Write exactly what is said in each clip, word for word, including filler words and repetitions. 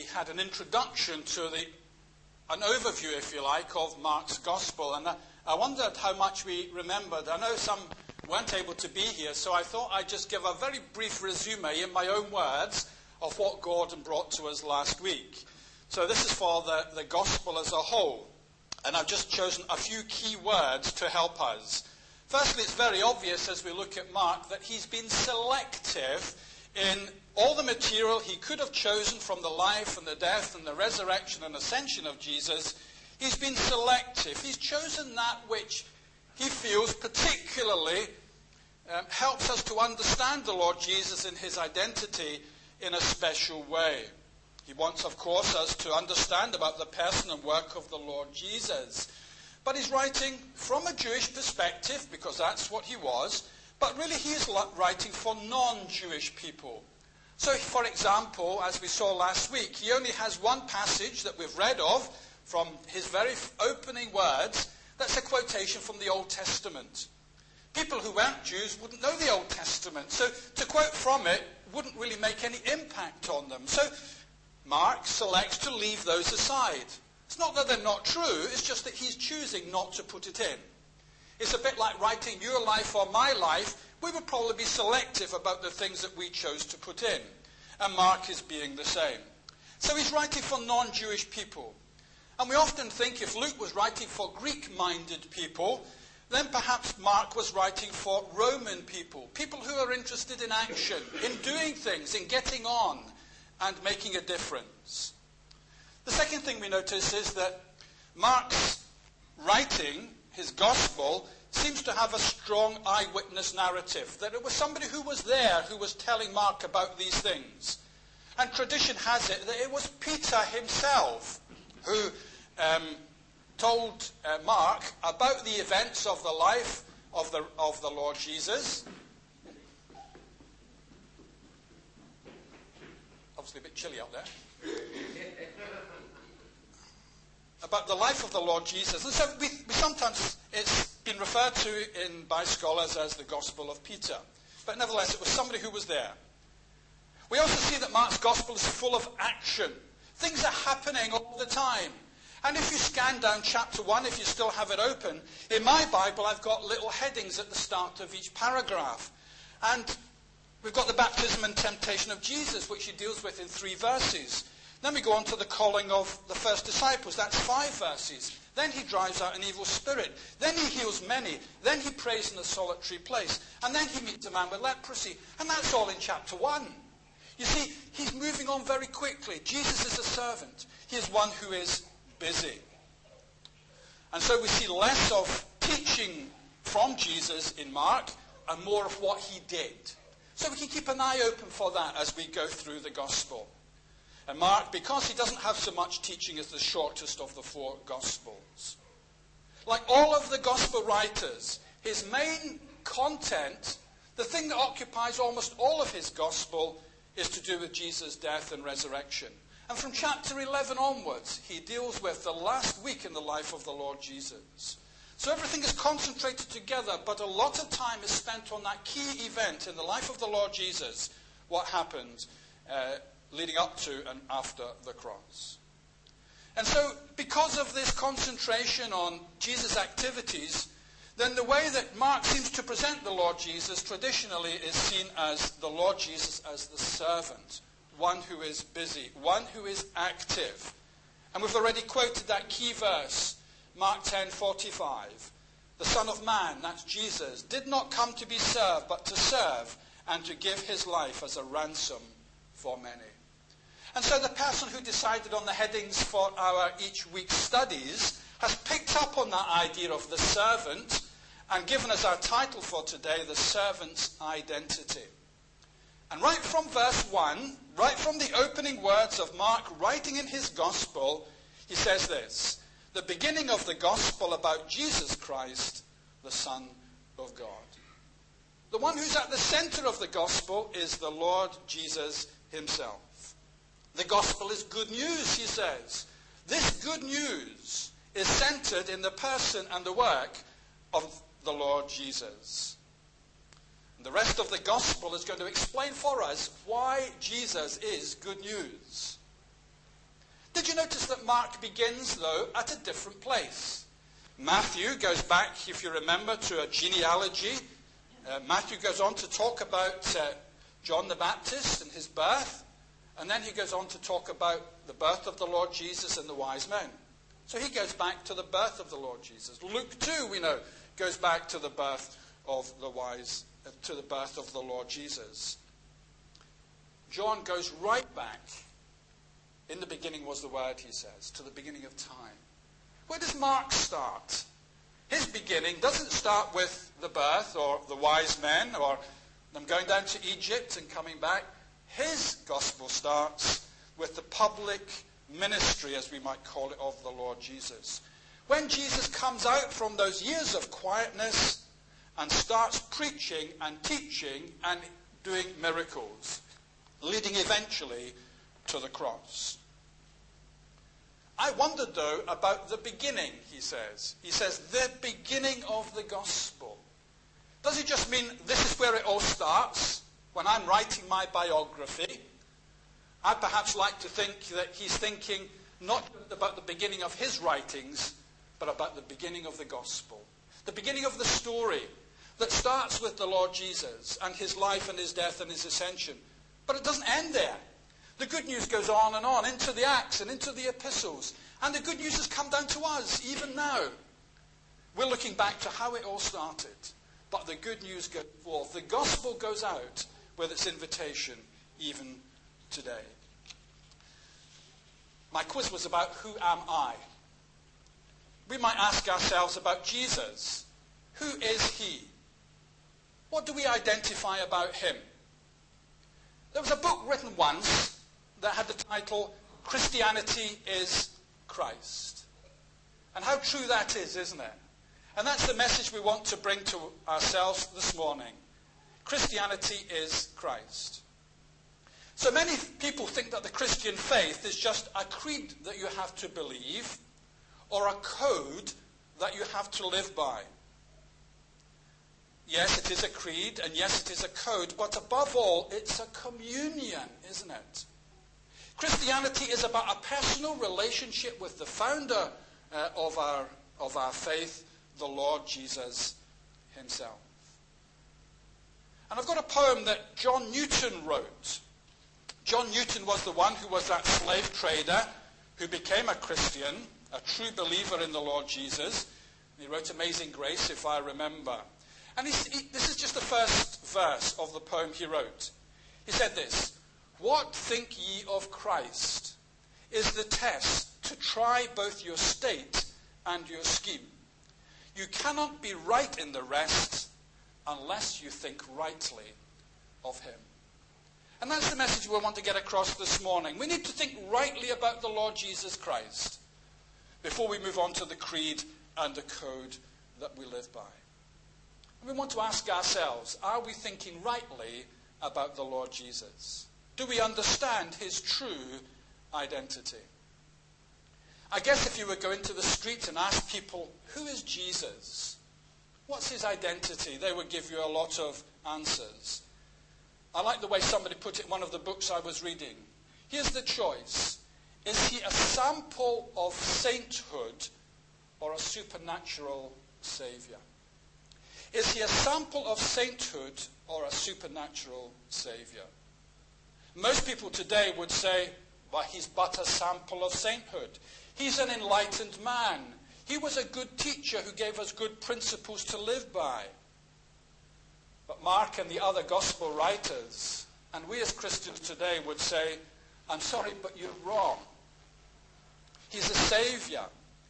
we had an introduction to the, an overview, if you like, of Mark's Gospel. And I, I wondered how much we remembered. I know some weren't able to be here, so I thought I'd just give a very brief resume in my own words of what Gordon brought to us last week. So this is for the, the Gospel as a whole. And I've just chosen a few key words to help us. Firstly, it's very obvious as we look at Mark that he's been selective in all the material he could have chosen from the life and the death and the resurrection and ascension of Jesus. He's been selective. He's chosen that which he feels particularly um, helps us to understand the Lord Jesus in his identity in a special way. He wants, of course, us to understand about the person and work of the Lord Jesus. But he's writing from a Jewish perspective, because that's what he was, but really he is writing for non-Jewish people. So, for example, as we saw last week, he only has one passage that we've read of from his very opening words. That's a quotation from the Old Testament. People who weren't Jews wouldn't know the Old Testament, so to quote from it wouldn't really make any impact on them. So Mark selects to leave those aside. It's not that they're not true, it's just that he's choosing not to put it in. It's a bit like writing your life or my life. We would probably be selective about the things that we chose to put in. And Mark is being the same. So he's writing for non-Jewish people. And we often think if Luke was writing for Greek-minded people, then perhaps Mark was writing for Roman people. People who are interested in action, in doing things, in getting on and making a difference. The second thing we notice is that Mark's writing, his gospel, seems to have a strong eyewitness narrative, that it was somebody who was there who was telling Mark about these things. And tradition has it that it was Peter himself who um, told uh, Mark about the events of the life of the, of the Lord Jesus. Obviously a bit chilly out there. About the life of the Lord Jesus. And so we, we sometimes, it's been referred to in by scholars as the Gospel of Peter. But nevertheless, it was somebody who was there. We also see that Mark's Gospel is full of action. Things are happening all the time. And if you scan down chapter one, if you still have it open, in my Bible I've got little headings at the start of each paragraph. And we've got the baptism and temptation of Jesus, which he deals with in three verses. Then we go on to the calling of the first disciples. That's five verses. Then he drives out an evil spirit. Then he heals many. Then he prays in a solitary place. And then he meets a man with leprosy. And that's all in chapter one. You see, he's moving on very quickly. Jesus is a servant. He is one who is busy. And so we see less of teaching from Jesus in Mark and more of what he did. So we can keep an eye open for that as we go through the gospel. And Mark, because he doesn't have so much teaching, is the shortest of the four Gospels. Like all of the Gospel writers, his main content, the thing that occupies almost all of his Gospel, is to do with Jesus' death and resurrection. And from chapter eleven onwards, he deals with the last week in the life of the Lord Jesus. So everything is concentrated together, but a lot of time is spent on that key event in the life of the Lord Jesus, what happened uh, leading up to and after the cross. And so, because of this concentration on Jesus' activities, then the way that Mark seems to present the Lord Jesus traditionally is seen as the Lord Jesus as the servant, one who is busy, one who is active. And we've already quoted that key verse, Mark ten forty-five. The Son of Man, that's Jesus, did not come to be served, but to serve and to give his life as a ransom for many. And so the person who decided on the headings for our each week's studies has picked up on that idea of the servant and given us our title for today, The Servant's Identity. And right from verse one, right from the opening words of Mark writing in his gospel, he says this: the beginning of the gospel about Jesus Christ, the Son of God. The one who's at the center of the gospel is the Lord Jesus himself. The gospel is good news, he says. This good news is centered in the person and the work of the Lord Jesus. And the rest of the gospel is going to explain for us why Jesus is good news. Did you notice that Mark begins, though, at a different place? Matthew goes back, if you remember, to a genealogy. Uh, Matthew goes on to talk about uh, John the Baptist and his birth. And then he goes on to talk about the birth of the Lord Jesus and the wise men. So he goes back to the birth of the Lord Jesus. Luke too, we know, goes back to the birth of the wise, uh, to the birth of the Lord Jesus. John goes right back. In the beginning was the Word, he says, to the beginning of time. Where does Mark start? His beginning doesn't start with the birth or the wise men or them going down to Egypt and coming back. His gospel starts with the public ministry, as we might call it, of the Lord Jesus. When Jesus comes out from those years of quietness and starts preaching and teaching and doing miracles, leading eventually to the cross. I wondered, though, about the beginning, he says. He says, the beginning of the gospel. Does he just mean this is where it all starts? When I'm writing my biography, I perhaps like to think that he's thinking not about the beginning of his writings, but about the beginning of the gospel. The beginning of the story that starts with the Lord Jesus and his life and his death and his ascension. But it doesn't end there. The good news goes on and on into the Acts and into the epistles. And the good news has come down to us, even now. We're looking back to how it all started. But the good news goes forth. The gospel goes out with its invitation, even today. My quiz was about who am I? We might ask ourselves about Jesus. Who is he? What do we identify about him? There was a book written once that had the title, Christianity is Christ. And how true that is, isn't it? And that's the message we want to bring to ourselves this morning. Christianity is Christ. So many people think that the Christian faith is just a creed that you have to believe or a code that you have to live by. Yes, it is a creed, and yes, it is a code, but above all, it's a communion, isn't it? Christianity is about a personal relationship with the founder uh, of our of our faith, the Lord Jesus himself. And I've got a poem that John Newton wrote. John Newton was the one who was that slave trader who became a Christian, a true believer in the Lord Jesus. He wrote Amazing Grace, if I remember. And he, he, this is just the first verse of the poem he wrote. He said this, "What think ye of Christ is the test to try both your state and your scheme. You cannot be right in the rest unless you think rightly of him." And that's the message we want to get across this morning. We need to think rightly about the Lord Jesus Christ before we move on to the creed and the code that we live by. And we want to ask ourselves, are we thinking rightly about the Lord Jesus? Do we understand his true identity? I guess if you were going to the street and ask people, who is Jesus? What's his identity? They would give you a lot of answers. I like the way somebody put it in one of the books I was reading. Here's the choice. Is he a sample of sainthood or a supernatural saviour? Is he a sample of sainthood or a supernatural saviour? Most people today would say, well, he's but a sample of sainthood. He's an enlightened man. He was a good teacher who gave us good principles to live by. But Mark and the other gospel writers, and we as Christians today would say, I'm sorry, but you're wrong. He's a saviour.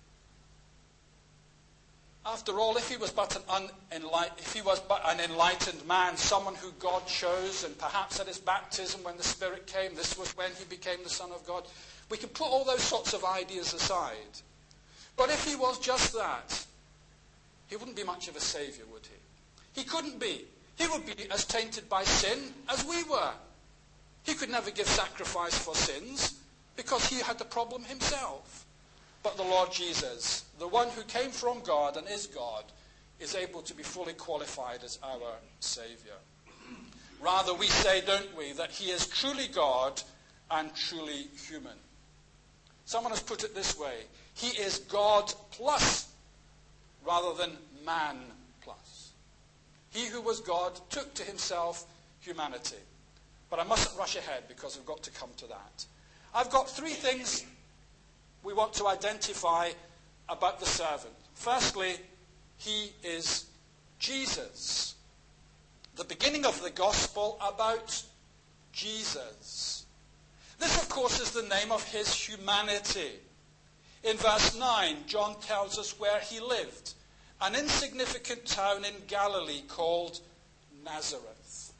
After all, if he was but an unenlightened, if he was but an enlightened man, someone who God chose, and perhaps at his baptism when the Spirit came, this was when he became the Son of God, we can put all those sorts of ideas aside. But if he was just that, he wouldn't be much of a saviour, would he? He couldn't be. He would be as tainted by sin as we were. He could never give sacrifice for sins because he had the problem himself. But the Lord Jesus, the one who came from God and is God, is able to be fully qualified as our Saviour. Rather, we say, don't we, that he is truly God and truly human. Someone has put it this way: he is God plus rather than man plus. He who was God took to himself humanity. But I mustn't rush ahead because we've got to come to that. I've got three things we want to identify about the servant. Firstly, he is Jesus. The beginning of the gospel about Jesus. This, of course, is the name of his humanity. In verse nine, John tells us where he lived. An insignificant town in Galilee called Nazareth.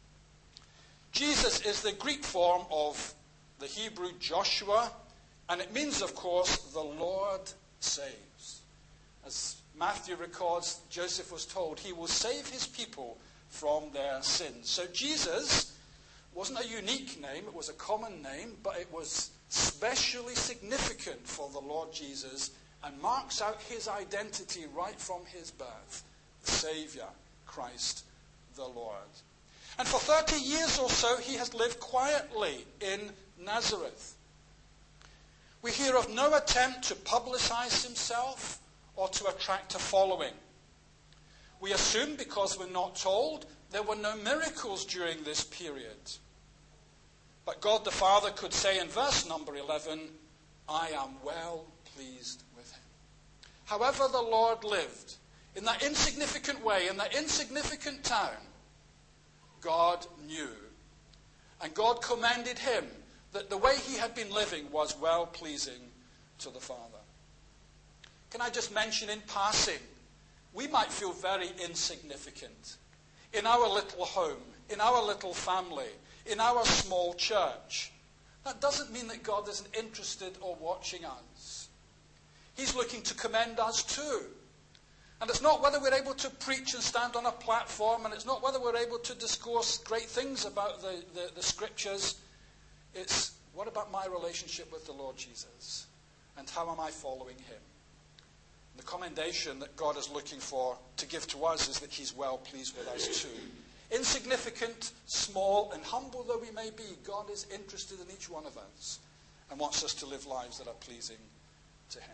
Jesus is the Greek form of the Hebrew Joshua, and it means, of course, the Lord saves. As Matthew records, Joseph was told he will save his people from their sins. So Jesus wasn't a unique name, it was a common name, but it was specially significant for the Lord Jesus and marks out his identity right from his birth. The Saviour, Christ the Lord. And for thirty years or so he has lived quietly in Nazareth. We hear of no attempt to publicize himself or to attract a following. We assume, because we're not told, there were no miracles during this period. But God the Father could say in verse number eleven, I am well pleased with him. However the Lord lived, in that insignificant way, in that insignificant town, God knew. And God commended him that the way he had been living was well pleasing to the Father. Can I just mention in passing, we might feel very insignificant in our little home, in our little family, in our small church. That doesn't mean that God isn't interested or watching us. He's looking to commend us too. And it's not whether we're able to preach and stand on a platform, and it's not whether we're able to discourse great things about the, the, the scriptures. It's, what about my relationship with the Lord Jesus? And how am I following him? The commendation that God is looking for to give to us is that he's well pleased with us too. Insignificant, small, and humble though we may be, God is interested in each one of us and wants us to live lives that are pleasing to him.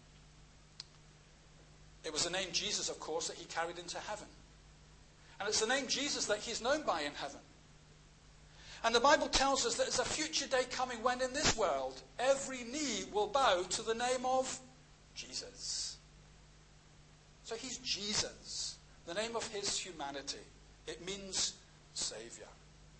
It was the name Jesus, of course, that he carried into heaven. And it's the name Jesus that he's known by in heaven. And the Bible tells us that there's a future day coming when in this world every knee will bow to the name of Jesus. So he's Jesus, the name of his humanity. It means Saviour.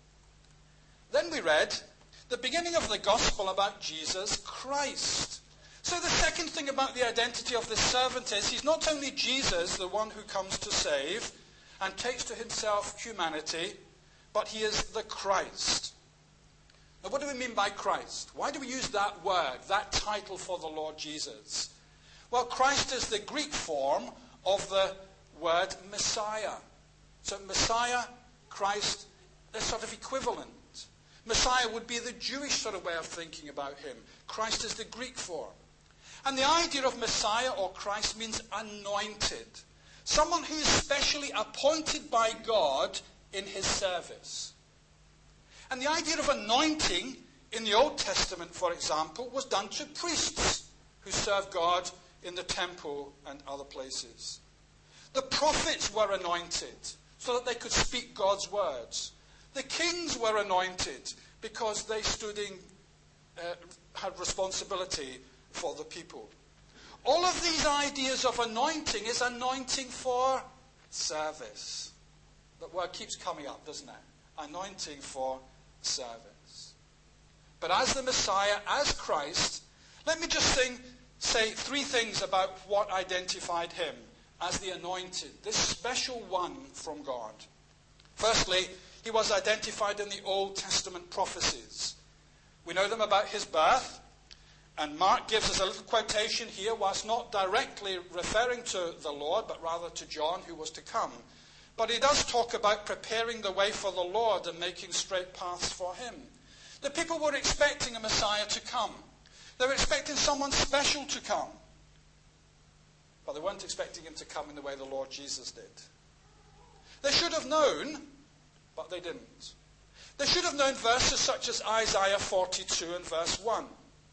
Then we read the beginning of the gospel about Jesus Christ. So the second thing about the identity of this servant is he's not only Jesus, the one who comes to save and takes to himself humanity, but he is the Christ. Now what do we mean by Christ? Why do we use that word, that title for the Lord Jesus? Well, Christ is the Greek form of the word Messiah. So Messiah, Christ, they're sort of equivalent. Messiah would be the Jewish sort of way of thinking about him. Christ is the Greek form. And the idea of Messiah or Christ means anointed. Someone who is specially appointed by God in his service. And the idea of anointing in the Old Testament, for example, was done to priests who served God in the temple and other places. The prophets were anointed so that they could speak God's words. The kings were anointed because they stood in, uh, had responsibility for the people. All of these ideas of anointing is anointing for service. That word keeps coming up, doesn't it? Anointing for service. But as the Messiah, as Christ, let me just sing, say three things about what identified him as the anointed, this special one from God. Firstly, he was identified in the Old Testament prophecies. We know them about his birth, and Mark gives us a little quotation here, whilst not directly referring to the Lord, but rather to John, who was to come. But he does talk about preparing the way for the Lord and making straight paths for him. The people were expecting a Messiah to come. They were expecting someone special to come. But they weren't expecting him to come in the way the Lord Jesus did. They should have known, but they didn't. They should have known verses such as Isaiah forty-two and verse one.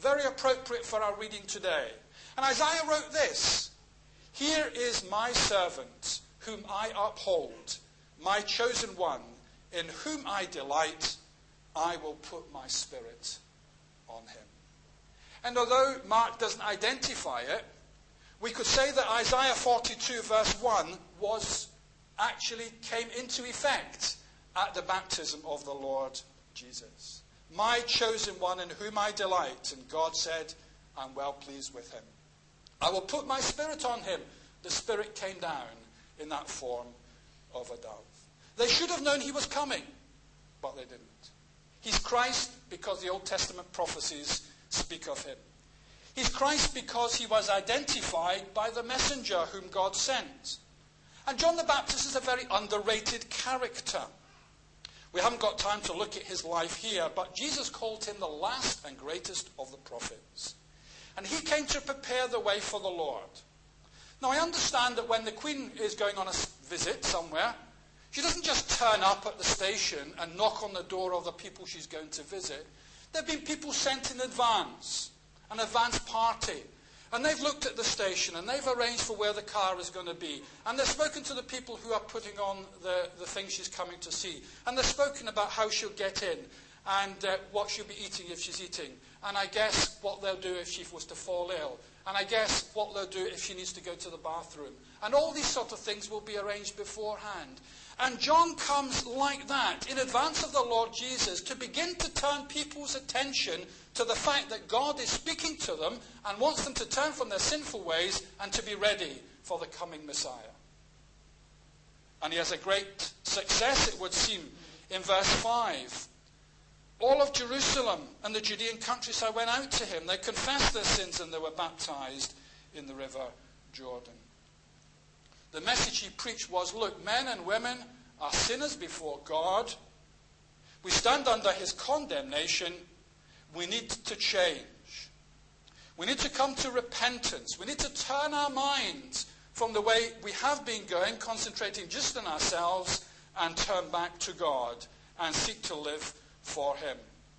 Very appropriate for our reading today. And Isaiah wrote this, "Here is my servant, whom I uphold, my chosen one, in whom I delight. I will put my spirit on him." And although Mark doesn't identify it, we could say that Isaiah forty-two verse one was actually came into effect at the baptism of the Lord Jesus. My chosen one in whom I delight. And God said, I'm well pleased with him. I will put my spirit on him. The Spirit came down in that form of a dove. They should have known he was coming, but they didn't. He's Christ because the Old Testament prophecies speak of him. He's Christ because he was identified by the messenger whom God sent. And John the Baptist is a very underrated character. We haven't got time to look at his life here, but Jesus called him the last and greatest of the prophets. And he came to prepare the way for the Lord. Now, I understand that when the Queen is going on a visit somewhere, she doesn't just turn up at the station and knock on the door of the people she's going to visit. There have been people sent in advance, an advance party. And they've looked at the station and they've arranged for where the car is going to be. And they've spoken to the people who are putting on the, the thing she's coming to see. And they've spoken about how she'll get in and uh, what she'll be eating if she's eating. And I guess what they'll do if she was to fall ill. And I guess what they'll do if she needs to go to the bathroom. And all these sort of things will be arranged beforehand. And John comes like that, in advance of the Lord Jesus, to begin to turn people's attention to the fact that God is speaking to them and wants them to turn from their sinful ways and to be ready for the coming Messiah. And he has a great success, it would seem, in verse five. All of Jerusalem and the Judean countryside went out to him. They confessed their sins and they were baptized in the river Jordan. The message he preached was, look, men and women are sinners before God. We stand under his condemnation. We need to change. We need to come to repentance. We need to turn our minds from the way we have been going, concentrating just on ourselves, and turn back to God and seek to live for him.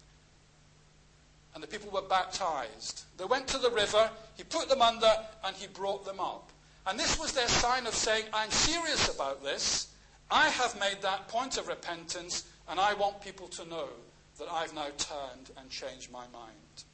And the people were baptized. They went to the river, he put them under, and he brought them up. And this was their sign of saying, I'm serious about this. I have made that point of repentance, and I want people to know that I've now turned and changed my mind.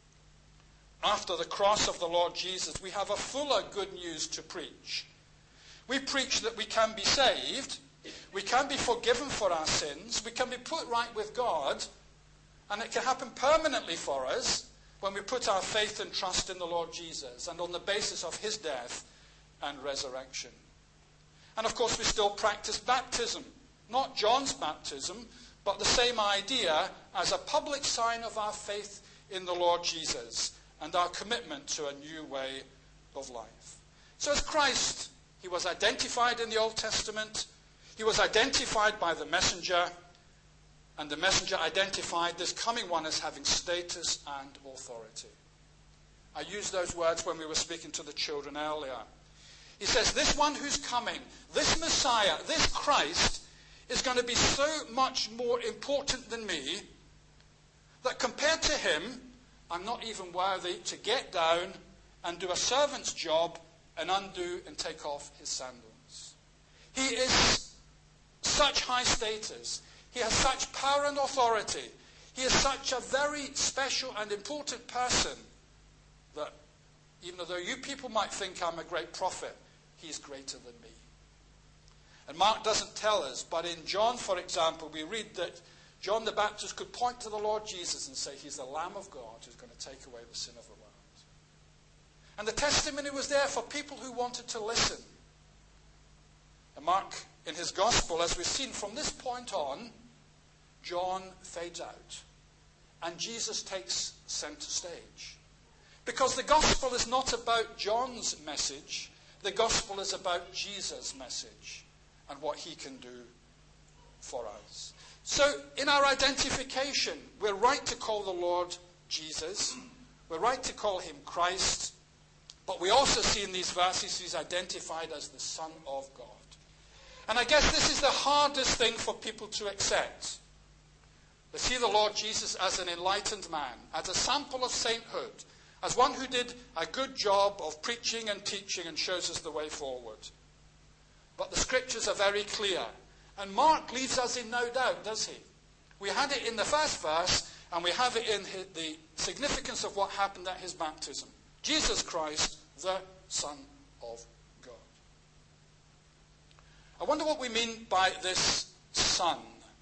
After the cross of the Lord Jesus, we have a fuller good news to preach. We preach that we can be saved, we can be forgiven for our sins, we can be put right with God, and it can happen permanently for us when we put our faith and trust in the Lord Jesus and on the basis of his death and resurrection. And of course we still practice baptism, not John's baptism, but the same idea as a public sign of our faith in the Lord Jesus and our commitment to a new way of life. So as Christ, he was identified in the Old Testament, he was identified by the messenger, and the messenger identified this coming one as having status and authority. I used those words when we were speaking to the children earlier. He says, this one who's coming, this Messiah, this Christ, is going to be so much more important than me that compared to him, I'm not even worthy to get down and do a servant's job and undo and take off his sandals. He is such high status. He has such power and authority. He is such a very special and important person that even though you people might think I'm a great prophet, he is greater than me. And Mark doesn't tell us, but in John, for example, we read that John the Baptist could point to the Lord Jesus and say, he's the Lamb of God who's going to take away the sin of the world. And the testimony was there for people who wanted to listen. And Mark, in his gospel, as we've seen from this point on, John fades out. And Jesus takes center stage. Because the gospel is not about John's message. The gospel is about Jesus' message and what he can do for us. So in our identification, we're right to call the Lord Jesus. We're right to call him Christ. But we also see in these verses he's identified as the Son of God. And I guess this is the hardest thing for people to accept. They see the Lord Jesus as an enlightened man, as a sample of sainthood, as one who did a good job of preaching and teaching and shows us the way forward. But the scriptures are very clear. And Mark leaves us in no doubt, does he? We had it in the first verse, and we have it in the significance of what happened at his baptism. Jesus Christ, the Son of God. I wonder what we mean by this Son.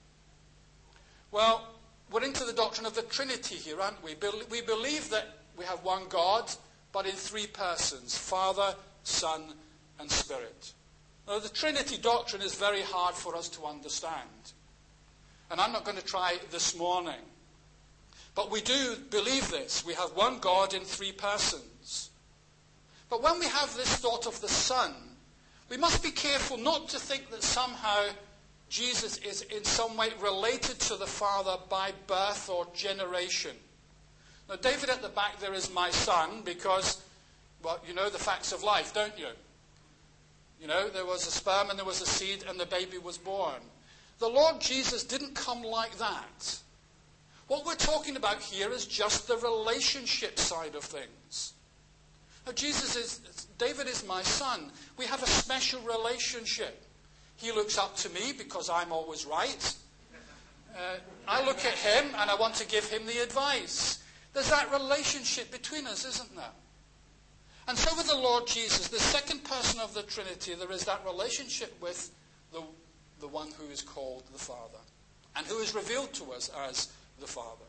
Well, we're into the doctrine of the Trinity here, aren't we? We believe that we have one God, but in three persons, Father, Son, and Spirit. Now, the Trinity doctrine is very hard for us to understand. And I'm not going to try this morning. But we do believe this. We have one God in three persons. But when we have this thought of the Son, we must be careful not to think that somehow Jesus is in some way related to the Father by birth or generation. Now, David at the back there is my son because, well, you know the facts of life, don't you? You know, there was a sperm and there was a seed and the baby was born. The Lord Jesus didn't come like that. What we're talking about here is just the relationship side of things. Now, Jesus is, David is my son. We have a special relationship. He looks up to me because I'm always right. Uh, I look at him and I want to give him the advice. There's that relationship between us, isn't there? And so with the Lord Jesus, the second person of the Trinity, there is that relationship with the, the one who is called the Father and who is revealed to us as the Father.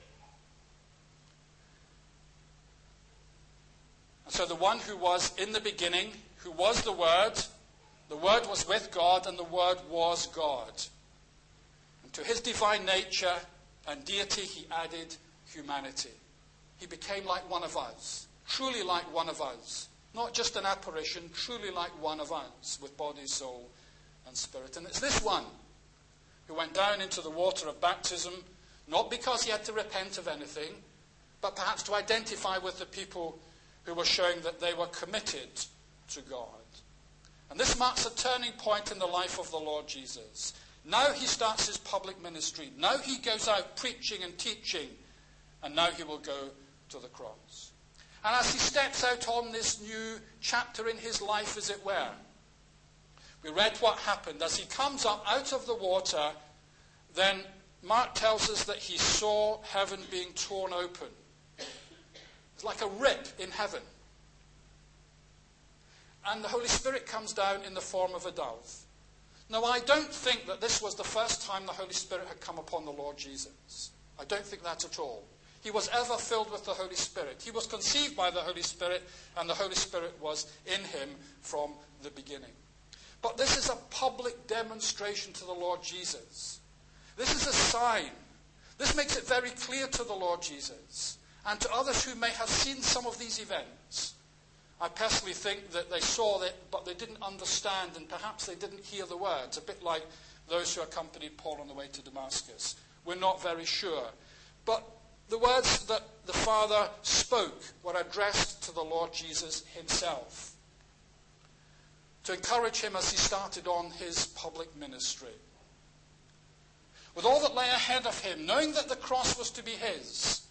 And so the one who was in the beginning, who was the Word, the Word was with God and the Word was God. And to his divine nature and deity he added humanity. He became like one of us, truly like one of us. Not just an apparition, truly like one of us, with body, soul, and spirit. And it's this one who went down into the water of baptism, not because he had to repent of anything, but perhaps to identify with the people who were showing that they were committed to God. And this marks a turning point in the life of the Lord Jesus. Now he starts his public ministry. Now he goes out preaching and teaching. And now he will go to the cross. And as he steps out on this new chapter in his life, as it were, we read what happened. As he comes up out of the water, then Mark tells us that he saw heaven being torn open. It's like a rip in heaven. And the Holy Spirit comes down in the form of a dove. Now, I don't think that this was the first time the Holy Spirit had come upon the Lord Jesus. I don't think that at all. He was ever filled with the Holy Spirit. He was conceived by the Holy Spirit, and the Holy Spirit was in him from the beginning. But this is a public demonstration to the Lord Jesus. This is a sign. This makes it very clear to the Lord Jesus and to others who may have seen some of these events. I personally think that they saw it, but they didn't understand, and perhaps they didn't hear the words, a bit like those who accompanied Paul on the way to Damascus. We're not very sure. But the words that the Father spoke were addressed to the Lord Jesus himself, to encourage him as he started on his public ministry. With all that lay ahead of him, knowing that the cross was to be his.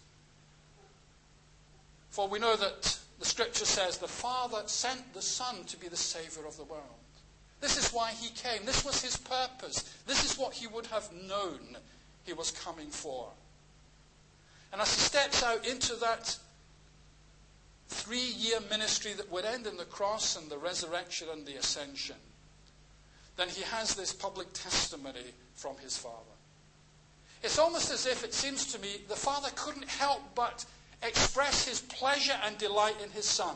For we know that the scripture says the Father sent the Son to be the Saviour of the world. This is why he came. This was his purpose. This is what he would have known he was coming for. And as he steps out into that three-year ministry that would end in the cross and the resurrection and the ascension, then he has this public testimony from his Father. It's almost as if, it seems to me, the Father couldn't help but express his pleasure and delight in his Son.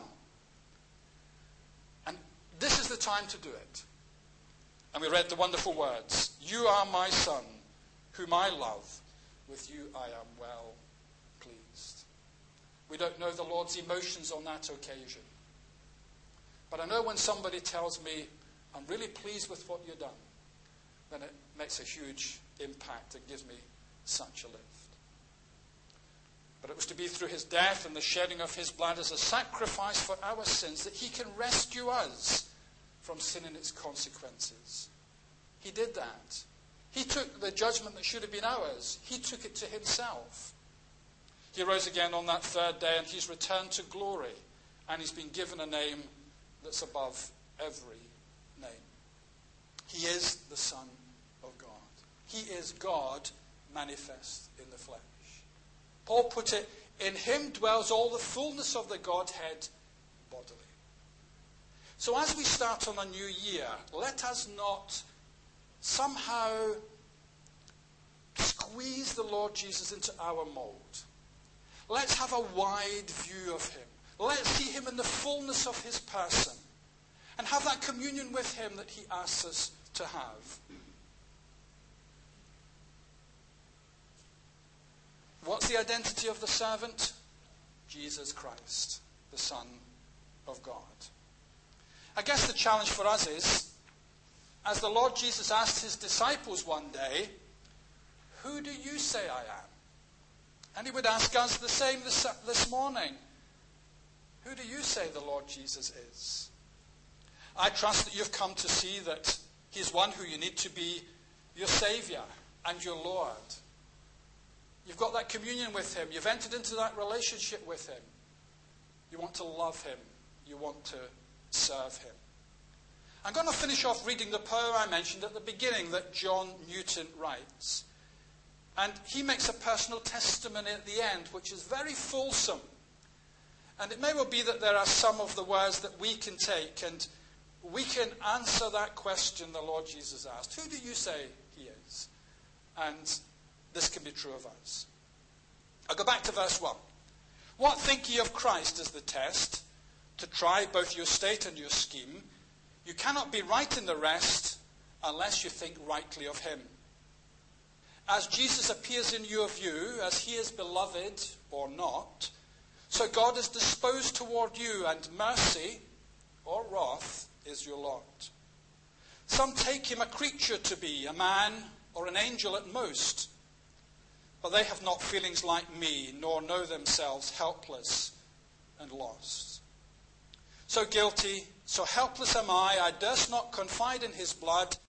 And this is the time to do it. And we read the wonderful words, "You are my Son, whom I love. With you I am well pleased." We don't know the Lord's emotions on that occasion. But I know when somebody tells me, "I'm really pleased with what you've done," then it makes a huge impact and gives me such a lift. But it was to be through his death and the shedding of his blood as a sacrifice for our sins that he can rescue us from sin and its consequences. He did that. He took the judgment that should have been ours. He took it to himself. He rose again on that third day, and he's returned to glory. And he's been given a name that's above every name. He is the Son of God. He is God manifest in the flesh. Paul put it, in him dwells all the fullness of the Godhead bodily. So as we start on a new year, let us not somehow squeeze the Lord Jesus into our mold. Let's have a wide view of him. Let's see him in the fullness of his person and have that communion with him that he asks us to have. What's the identity of the servant? Jesus Christ, the Son of God. I guess the challenge for us is, as the Lord Jesus asked his disciples one day, who do you say I am? And he would ask us the same this, this morning. Who do you say the Lord Jesus is? I trust that you've come to see that he's one who you need to be your Saviour and your Lord. You've got that communion with him. You've entered into that relationship with him. You want to love him. You want to serve him. I'm going to finish off reading the poem I mentioned at the beginning that John Newton writes. And he makes a personal testimony at the end, which is very fulsome. And it may well be that there are some of the words that we can take and we can answer that question the Lord Jesus asked. Who do you say he is? And this can be true of us. I'll go back to verse one. What think ye of Christ as the test, to try both your state and your scheme? You cannot be right in the rest unless you think rightly of him. As Jesus appears in your view, as he is beloved or not, so God is disposed toward you, and mercy or wrath is your lot. Some take him a creature to be, a man or an angel at most. But they have not feelings like me, nor know themselves helpless and lost. So guilty, so helpless am I, I durst not confide in his blood.